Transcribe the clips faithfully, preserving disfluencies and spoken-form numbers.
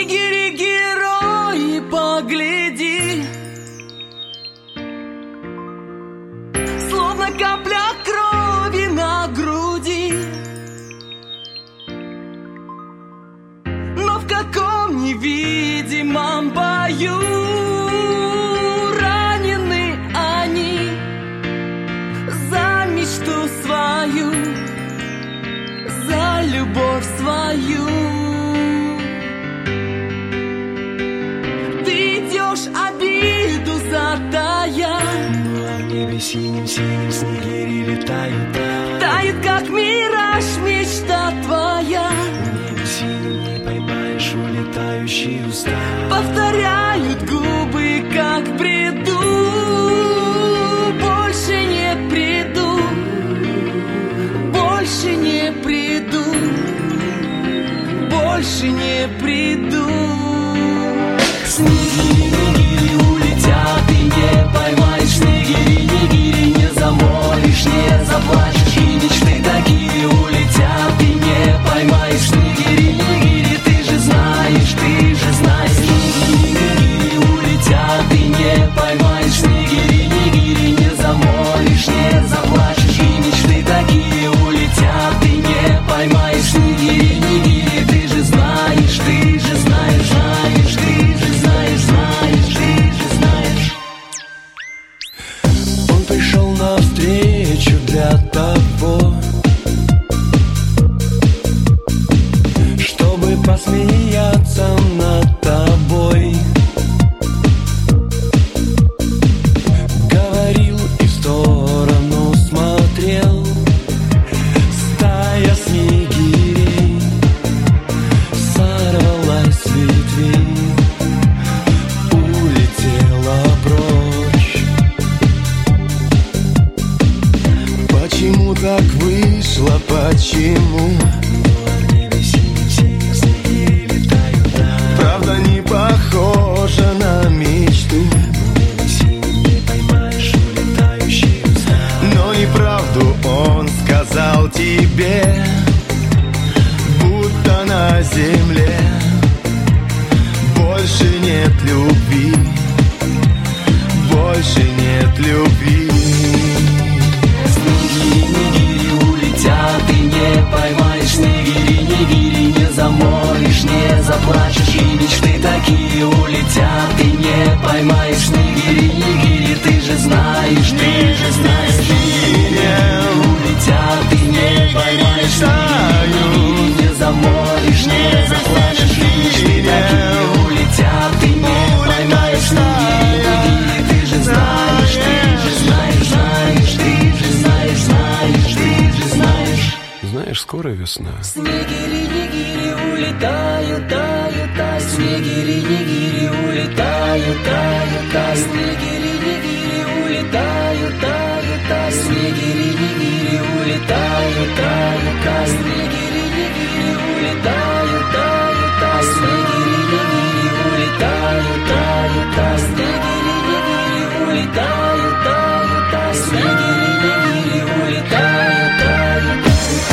Снегири, герои, погляди, словно капля крови на груди. Но в каком невидимом бою ранены они за мечту свою, за любовь свою. Ты идешь обиду затая, ну а в небе синим-синим снегири летают, да. тает, как мираж, мечта твоя. В небе синим не поймаешь улетающие уста. Повторяют губы, как в бреду. Больше не приду, больше не приду, больше не приду. Снегири, нигири улетят, ты не поймаешь. Снегири, нигири не замолишь, не заплачешь. И мечты такие улетят, ты не поймаешь. Снегири, нигири, ты же знаешь, ты же знаешь. Снегири, нигири улетят, ты не поймаешь. Снегири, нигири не замолишь, не заплачешь. И мечты такие улетят, ты не поймаешь. Снегири, нигири, ты же знаешь, ты же знаешь, знаешь, ты же знаешь, знаешь, ты же знаешь. Он пришел навстречу для того, чтобы посмеяться над тобой. Говорил и в сторону смотрел. Стая снегирей сорвалась с ветвей, улетела прочь. Почему так вышло, почему? В небе синим-синим снегири летают, да. Правда не похожа на мечту. В небе синим не поймаешь улетающие уста. Но неправду он сказал тебе, будто на земле больше нет любви, больше нет любви. Снегири, нигири улетят, ты не поймаешь. Снегири, нигири не замолишь, не заплачешь. И мечты такие улетят, ты не поймаешь. Снегири, нигири, ты же знаешь, ты же знаешь. Снегири улетят, ты не поймаешь. Снегири не замолишь, не заплачешь. И мечты такие улетят, ты не поймаешь. Снегири, нигири, ты же знаешь, ты же знаешь, знаешь, ты же знаешь, знаешь, ты же знаешь. Знаешь, скоро весна. Снегири, нигири улетают, тают, тают. Снегири, нигири улетают, тают, тают. Снегири, нигири улетают, тают, тают. Снегири, нигири улетают, тают, тают. Снегири, нигири улетают, тают, тают. Снегири, нигири улетают, тают, тают. Снегири, нигири улетают, тают, тают. Снегири, нигири улетают, тают, тают.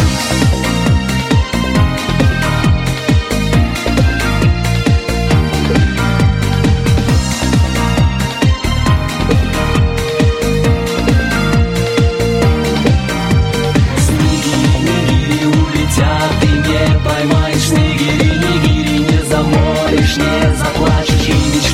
Ты не поймаешь. Снегири, нигири не замолишь, не заплачешь. И мечты